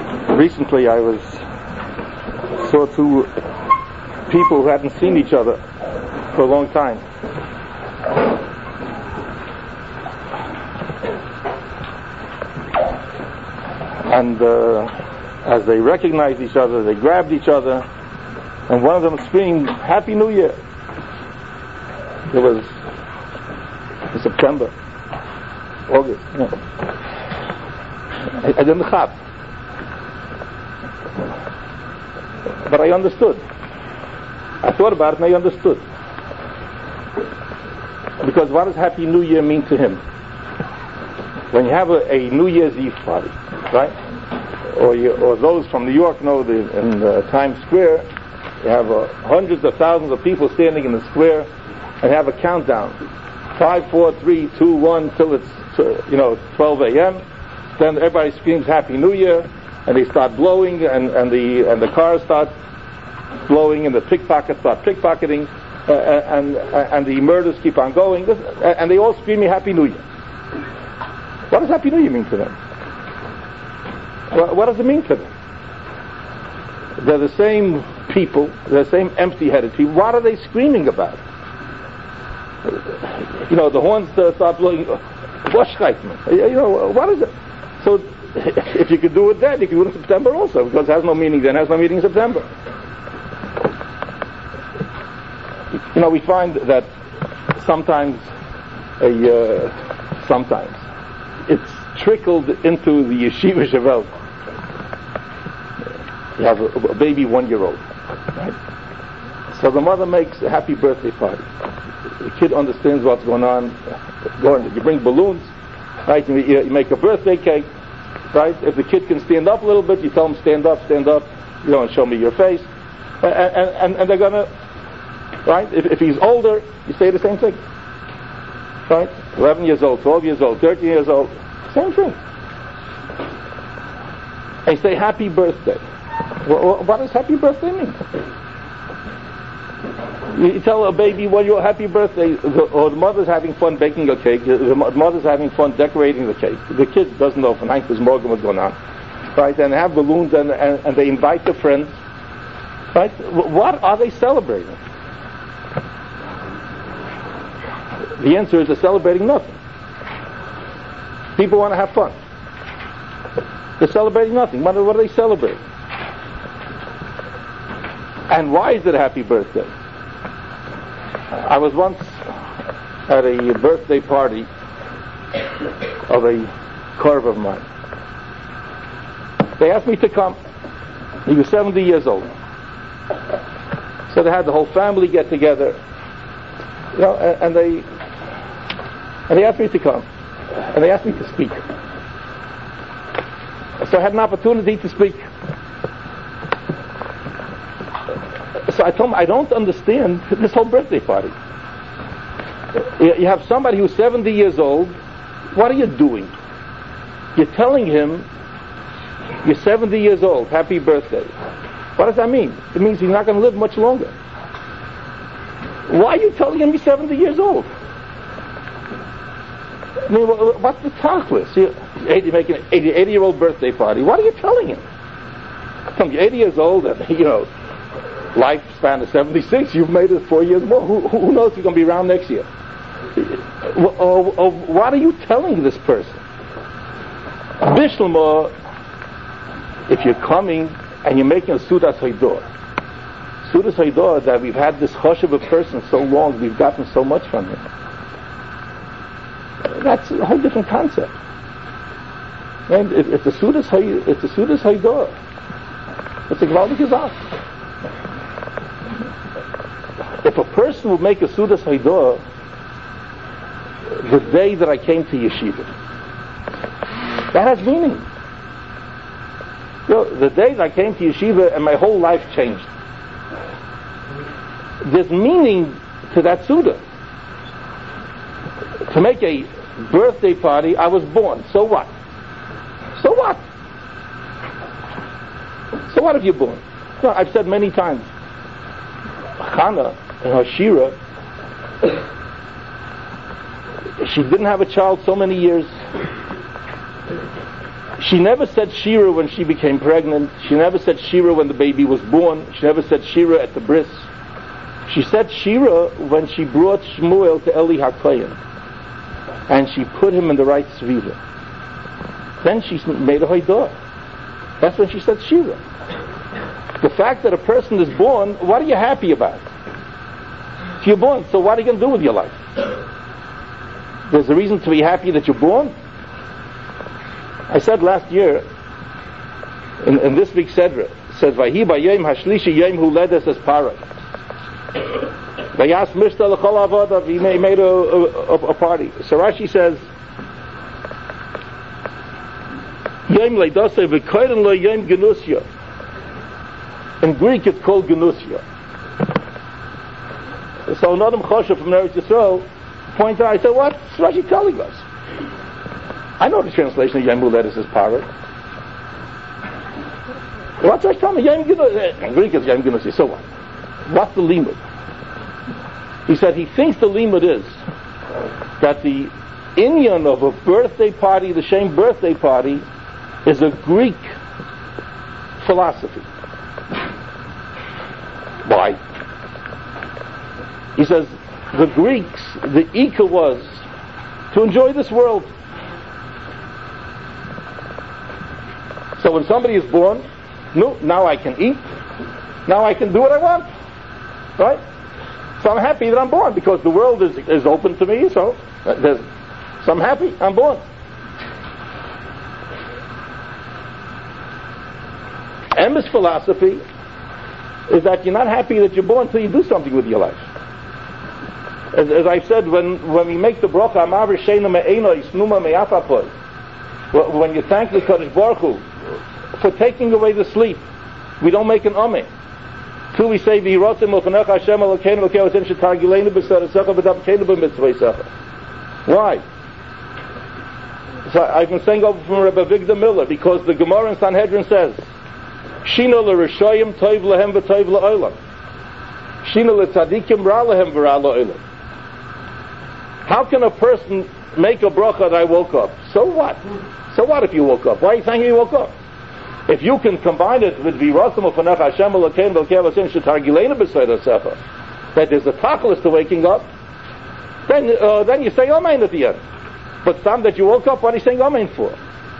Recently I saw two people who hadn't seen each other for a long time. And as they recognized each other, they grabbed each other, and one of them screamed, "Happy New Year!" It was in September, August. Yeah. I didn't have, but I understood. I thought about it and I understood. Because what does Happy New Year mean to him? When you have a New Year's Eve party, right? Or those from New York know that in Times Square, you have hundreds of thousands of people standing in the square and have a countdown. 5, 4, 3, 2, 1 till it's 12 a.m. Then everybody screams Happy New Year, and they start blowing, and the cars start blowing, and the pickpockets start pickpocketing, and the murders keep on going, and they all screaming Happy New Year. What does Happy New Year mean to them? What does it mean to them? They're the same people, they're the same empty-headed people. What are they screaming about? The horns start blowing. What is it? So, if you could do it then, you could do it in September also, because it has no meaning then, it has no meaning in September. We find that sometimes it's trickled into the yeshiva shavel. You have a baby 1-year-old, right? So the mother makes a happy birthday party. The kid understands what's going on. You bring balloons, right? You make a birthday cake, right? If the kid can stand up a little bit, you tell him stand up. You don't show me your face, and they're gonna, right? If he's older, you say the same thing, right? 11 years old, 12 years old, 13 years old, same thing. And you say happy birthday. What does happy birthday mean? You tell a baby, your happy birthday, or the mother's having fun baking a cake, the mother's having fun decorating the cake. The kid doesn't know for ninth this morning what's going on, right? And they have balloons and they invite their friends, right? What are they celebrating? The answer is they're celebrating nothing. People want to have fun. They're celebrating nothing. What are they celebrating? And why is it a happy birthday? I was once at a birthday party of a curve of mine. They asked me to come. He was 70 years old. So they had the whole family get together, and they asked me to come, and they asked me to speak. So I had an opportunity to speak. So I told him, I don't understand this whole birthday party. You have somebody who's 70 years old. What are you doing? You're telling him you're 70 years old. Happy birthday. What does that mean? It means he's not going to live much longer. Why are you telling him he's 70 years old? I mean, what's the tachlis? You're making an 80-year-old birthday party. What are you telling him? Telling you 80 years old and, lifespan is 76, you've made it 4 years more. Who knows if you're going to be around next year? What are you telling this person? Bishlama, if you're coming and you're making a Sudas Haidor that we've had this hush of a person so long, we've gotten so much from him. That's a whole different concept. And it's a Sudas Haidor. It's a Gvaldik Gezach. If a person would make a Sudas Haidor the day that I came to yeshiva, that has meaning. The day that I came to yeshiva and my whole life changed. There's meaning to that Suda. To make a birthday party, I was born. So what? So what? So what if you're born? I've said many times, Chana in her Shira, she didn't have a child so many years, She never said Shira when she became pregnant. She never said Shira when the baby was born. She never said Shira at the bris. She said Shira when she brought Shmuel to Eli HaKohen, and she put him in the right sviva. Then she made a hoidah. That's when she said Shira. The fact that a person is born, what are you happy about? If you're born, so what are you going to do with your life? There's a reason to be happy that you're born. I said last year, in this week's Sedra, it says, Vahi b'yom hashlishi yom huledes es parah. Vayas mishta l'chol avodav, he made a party. So Rashi says, Yom leidasei v'koyren lo yom genusya. In Greek it's called genusya. So an Adam Choshev from Eretz Yisrael pointed out, I said, what's Rashi telling us? I know the translation of Yom Huledes is Parah. What's Rashi telling me? Yom Genusya. In Greek it's Yom Genusya. So what? What's the limud? He said he thinks the limud is that the inyan of a birthday party, the same birthday party, is a Greek philosophy. Why? He says the Greeks, the Ika was to enjoy this world. So when somebody is born, no, now I can eat, now I can do what I want, right? So I'm happy that I'm born because the world is open to me. So I'm happy I'm born. Emes philosophy is that you're not happy that you're born until you do something with your life. As I've said, when we make the bracha, Amar Sheina Me'enoi Snuma Me'afapoy, when you thank the Kadosh Baruch Hu for taking away the sleep, we don't make an amen. Till we say, V'yirotzim l'chanecha Hashem Elokeinu v'kevotzim shetargileinu b'sarasecha v'dabkeinu b'mitzvaysecha. Why? So I've been saying over from Rebbe Victor Miller, because the Gemara in Sanhedrin says, Shino l'rishoyim toiv lehem v'toiv la'olam. Shino l'tzadikim ra lehem v'ra la'olam. How can a person make a bracha that I woke up? So what? So what if you woke up? Why are you thanking you woke up? If you can combine it with V'yiratzim u'fanech Hashem Elokeinu v'kevotzim shetargileinu b'sarasecha, that there's a tachlis to waking up, then you say Amen at the end. But some that you woke up, what are you saying Amen for?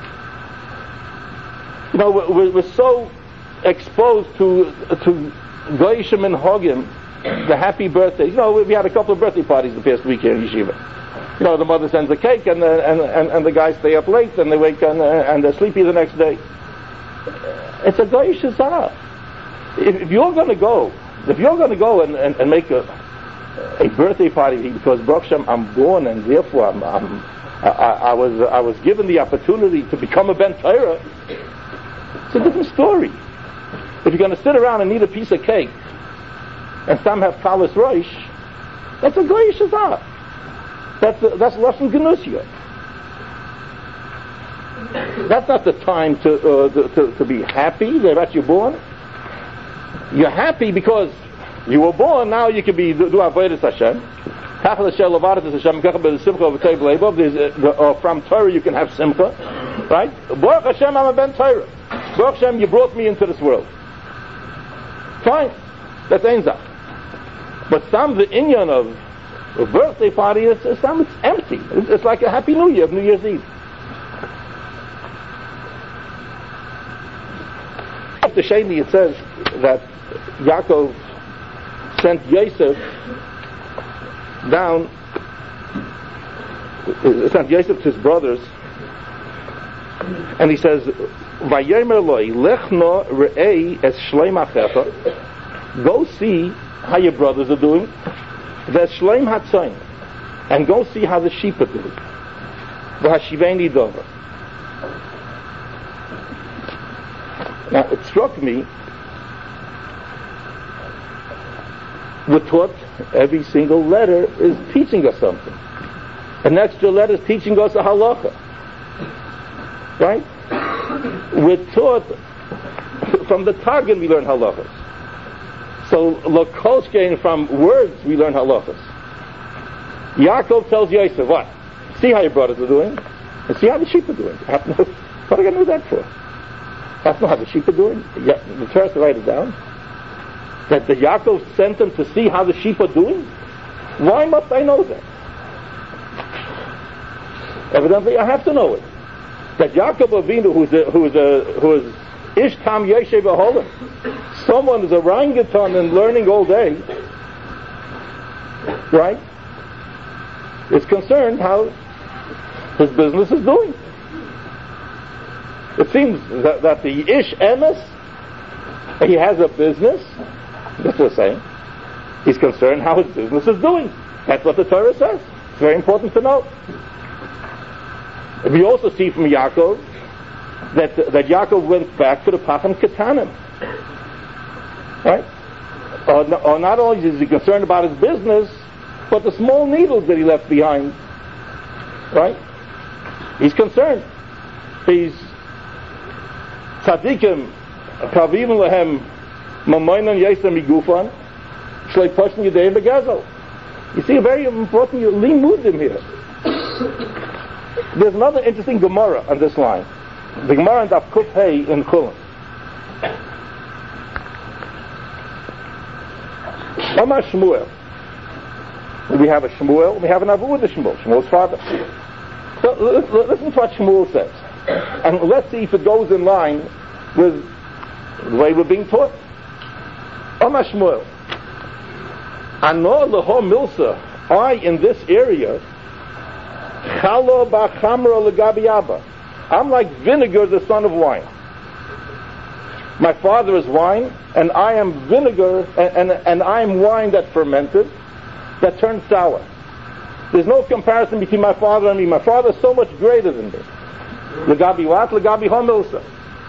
You know, we're so exposed to Goyishim and Hogim, the happy birthdays. You know, we had a couple of birthday parties the past week here in Yeshiva. You know, the mother sends a cake and the guys stay up late and they wake and they're sleepy the next day. It's a Goyish Zara. If you're going to go and make a birthday party because Baruch Hashem, I'm born and therefore I was given the opportunity to become a Ben Torah, it's a different story. If you're going to sit around and eat a piece of cake and some have Kalas Rosh, that's a Goyish Zara. That's Lashon Genusya. That's not the time to be happy that you're born. You're happy because you were born. Now you can do avodas Hashem. From Torah you can have simcha, right? Baruch Hashem, I'm a Ben Torah. Baruch Hashem, you brought me into this world. Fine, that's Einzach. But some the inyan of a birthday party, it's empty. It's like a Happy New Year of New Year's Eve. The Sheni, it says that Yaakov sent Yosef down, sent Yosef to his brothers, and he says, "Vayomer loi lechno re'ei es shleim achecha." Go see how your brothers are doing. There's shleim hatzayin, and go see how the sheep are doing. V'hashiveni dover. Now it struck me, we're taught every single letter is teaching us something. An extra letter is teaching us a halacha. Right? We're taught, from the Targum we learn halachas. So Lokoshkein, from words we learn halachas. Yaakov tells Yosef, what? See how your brothers are doing, and see how the sheep are doing. What are I going to do that for? That's not how the sheep are doing. The Torah to write it down. That the Yaakov sent them to see how the sheep are doing? Why must I know that? Evidently, I have to know it. That Yaakov Avinu, who is Ish Tam Yeshev Aholim, someone who's a orangutan and learning all day, right, is concerned how his business is doing. It seems that the Ish Emes, he has a business, that's what we're saying. He's concerned how his business is doing. That's what the Torah says. It's very important to know. We also see from Yaakov that Yaakov went back to the Pacham Ketanim. Right? Or not only is he concerned about his business, but the small needles that he left behind. Right? He's concerned. He's tzaddikim, kavim lehem, mamoinan yesem migufan, shlei poshin yedei begazel. You see a very important limudim here. There's another interesting Gemara on this line. The Gemara in Daf Kuf Hey in Chulin. Amar Shmuel. We have a Shmuel, we have an Avu with the Shmuel, Shmuel's father. So listen to what Shmuel says. And let's see if it goes in line with the way we're being taught. Amar Shmuel. Ano leho milsa, I in this area, chalo b'chamra legabi abba. I'm like vinegar, the son of wine. My father is wine, and I am vinegar, and I am wine that fermented, that turned sour. There's no comparison between my father and me. My father is so much greater than me. Legabi what? Legabi homilsa.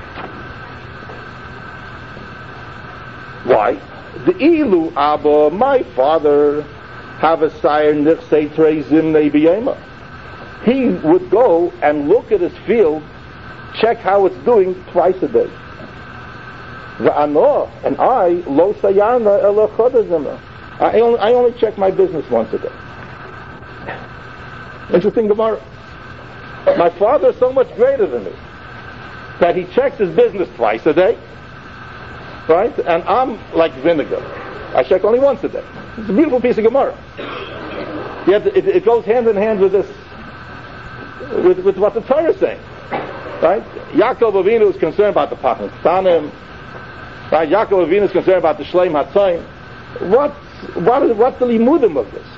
Why? The ilu abba, my father, have a sire nichsei trezim nebiyema. He would go and look at his field, check how it's doing twice a day. V'ano, and I, lo sayana ela chodazima. I only check my business once a day. Interesting Gemara. My father is so much greater than me that he checks his business twice a day, right? And I'm like vinegar. I check only once a day. It's a beautiful piece of Gemara. Yet it goes hand in hand with this, with what the Torah is saying, right? Yaakov Avinu is concerned about the Pachim Ketanim, right? Yaakov Avinu is concerned about the Shleim Hatzayim. What's the limudim of this?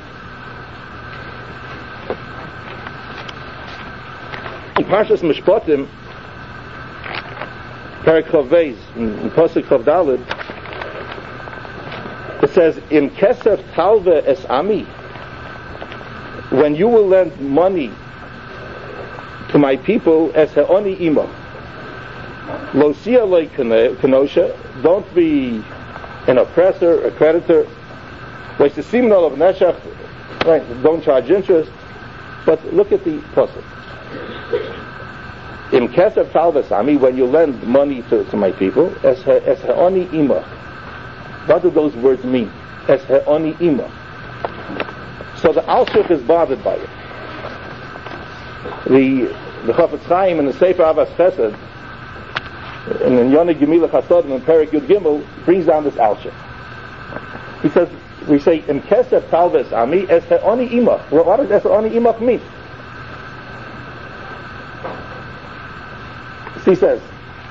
In Parshas Mishpatim, Perek Chav Beis, in Pasuk Chav Daled, it says, "In kesef talve es ami." When you will lend money to my people, es he'oni ima. Lo sia lo kenosha. Don't be an oppressor, a creditor. Right? Don't charge interest. But look at the pasuk. In kesef talve ami, when you lend money to my people, es he'oni ima. What do those words mean? Es he'oni ima. So the Alshich is bothered by it. The Chafetz Chaim in the Sefer Avas Chesed, and in Yonah Gemilah Chasodim and Perek Yud Gimel, brings down this Alshich. He says, we say, in Kesef Talves Ami, Es He'oni Imach. Well, what does Es He'oni Imach mean? He says,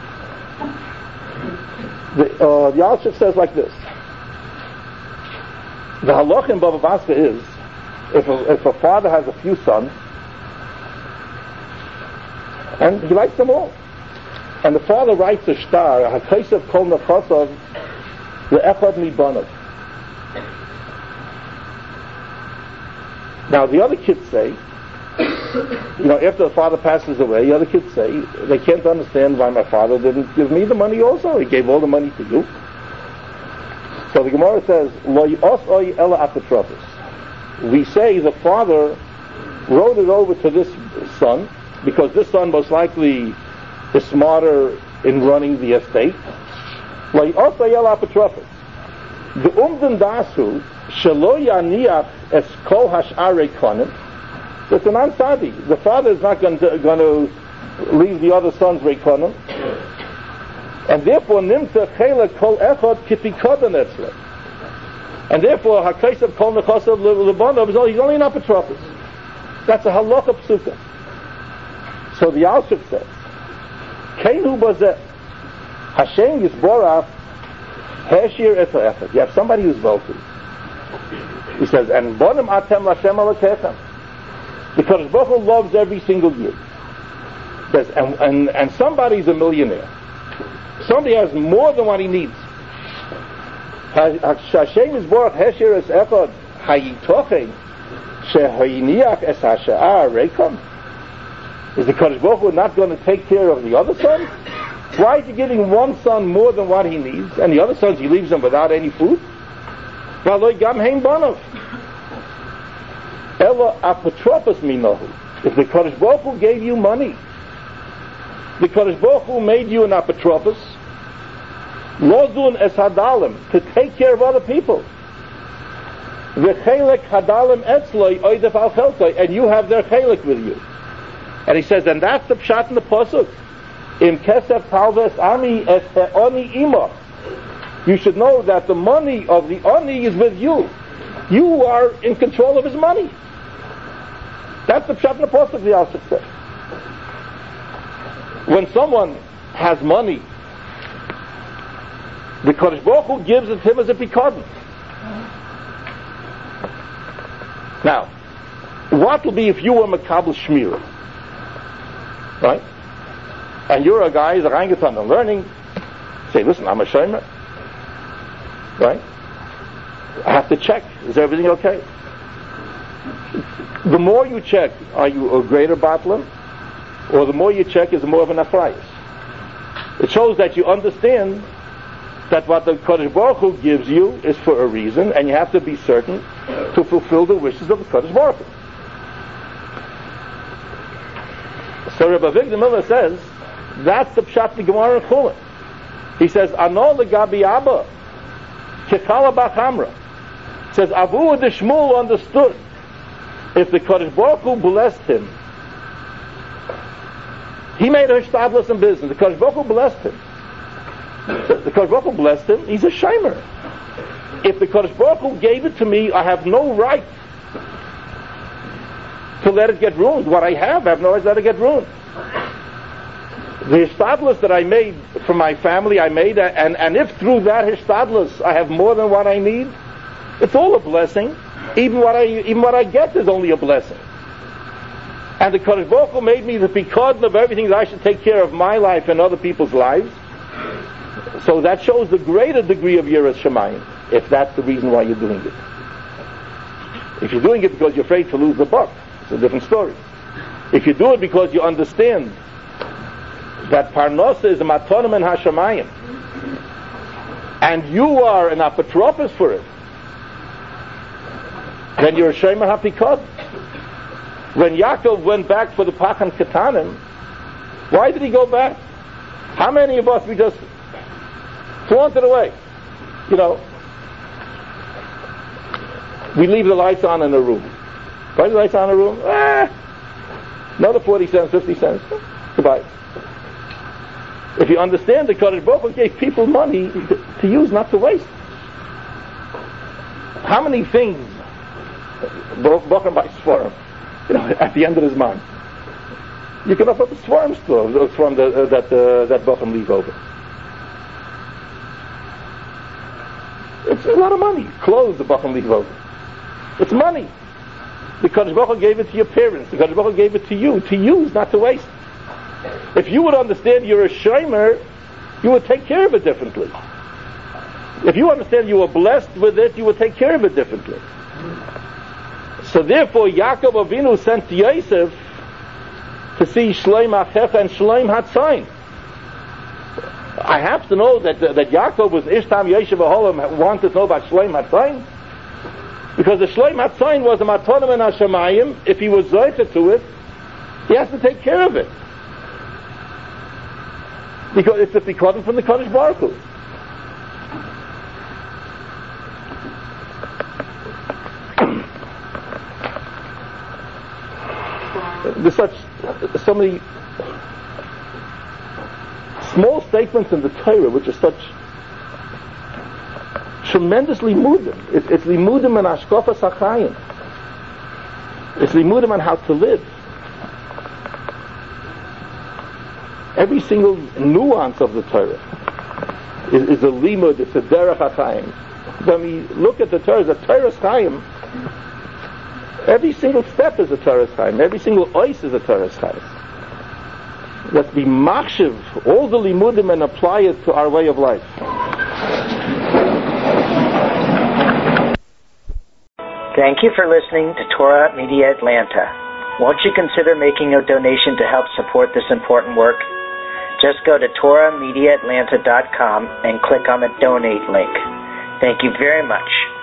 the Alshich says like this. The halach in Bava Basra is, if a father has a few sons, and he likes them all, and the father writes a shtar, HaKasev Kol Nechasav Le'echad Mibanav. Now the other kids say, after the father passes away, the other kids say, they can't understand why my father didn't give me the money also. He gave all the money to you. So the Gemara says, Lo yos'oi ela apatrophos. We say the father wrote it over to this son, because this son most likely is smarter in running the estate. Lo yos'oi ela apatrophos. The umden dasu, shelo yaniach es kol hash'arei konim. It's an ansadi. The father is not going to leave the other sons reikonim, and therefore nimta chelek kol echad kipikodan etzle. And therefore hakaisav kol nechasav lebanav, he's only an apotropos. That's a halacha psuka. So the Alshik says, Keinu bazeh, Hashem Yisborach, Heshir eto echad. You have somebody who's wealthy. He says, and bonim atem Hashem alakechem. Because Baruch Hu loves every single year. Says, and somebody's a millionaire. Somebody has more than what he needs. Hashem Yisborach, Heshir es echad, hayitochen, shehayiniach es hasha'ar reikam. Is the Kadosh Baruch Hu not going to take care of the other sons? Why is he giving one son more than what he needs, and the other sons he leaves them without any food? If the Kadosh Baruch Hu gave you money, the Kadosh Baruch Hu made you an apotropos, lozun es hadalim, to take care of other people. V'chelek hadalim etzloi oidef al chelkoi, and you have their chelek with you. And he says, and that's the pshat in the pasuk. In kesef talves ami es oni ima. You should know that the money of the oni is with you. You are in control of his money. That's the pshat in the pasuk. The Alshik says. When someone has money, the Kadosh Baruch Hu gives it to him as a pikadon. Now, what will be if you were makabel shmira? Right? And you're a guy who's a reingetan and learning. Say, listen, I'm a shomer. Right? I have to check. Is everything okay? The more you check, are you a greater battler? Or the more you check, is more of an aphrayus? It shows that you understand that what the Kadosh Baruch Hu gives you is for a reason, and you have to be certain to fulfill the wishes of the Kadosh Baruch Hu. So Rabbi Avigdor Miller says, that's the pshat the Gemara in Chulin. He says, Ano legabi Abba, kechala b'chamra. Says, Avu de Shmuel understood, if the Kadosh Baruch Hu blessed him, he made a hishtadlus in business. The Kadosh Baruch Hu blessed him. The Kadosh Baruch Hu blessed him, he's a shomer. If the Kadosh Baruch Hu gave it to me, I have no right to let it get ruined. What I have no right to let it get ruined. The hishtadlus that I made for my family, I made, and if through that hishtadlus I have more than what I need, it's all a blessing. Even what I get is only a blessing. And the Kadosh Baruch Hu made me the pikadon of everything that I should take care of my life and other people's lives. So that shows the greater degree of Yiras Shamayim, if that's the reason why you're doing it. If you're doing it because you're afraid to lose the buck, it's a different story. If you do it because you understand that Parnosa is a matonim and hashamayim, and you are an apotropos for it, then you're a shomer hapikad. When Yaakov went back for the Pachan Ketanim, why did he go back? How many of us we just flaunted away? You know, we leave the lights on in a room. Why the lights on in a room? Another 40 cents, 50 cents. Goodbye. If you understand the Kadosh Baruch Hu gave people money to use, not to waste. How many things broken by Sforim, at the end of his mind? You can open up a Sforim store from that Bochum leave over. It's a lot of money. Clothes the Bochum leave over. It's money. The Kadosh Baruch Hu gave it to your parents. The Kadosh Baruch Hu gave it to you. To use, not to waste. If you would understand you're a shomer, you would take care of it differently. If you understand you were blessed with it, you would take care of it differently. So therefore, Yaakov Avinu sent Yosef to see Shleim Achecha and Shleim Hatzayin. I have to know that Yaakov was Ishtam Yosef Aholam wanted to know about Shleim Hatzayin, because the Shleim Hatzayin was a matonim and hashamayim. If he was zoycha to it, he has to take care of it, because it's a pikadon from the Kadosh Baruch Hu. There's so many small statements in the Torah which are such tremendous limudim. It's limudim and ashkafas hachayim. It's limudim on how to live. Every single nuance of the Torah is a limud. It's a derech hachayim. When we look at the Torah, the Torah's chayim. Every single step is a Torah's chayim. Every single ois is a Torah's chayim. Let's be machshiv all the limudim and apply it to our way of life. Thank you for listening to Torah Media Atlanta. Won't you consider making a donation to help support this important work? Just go to TorahMediaAtlanta.com and click on the donate link. Thank you very much.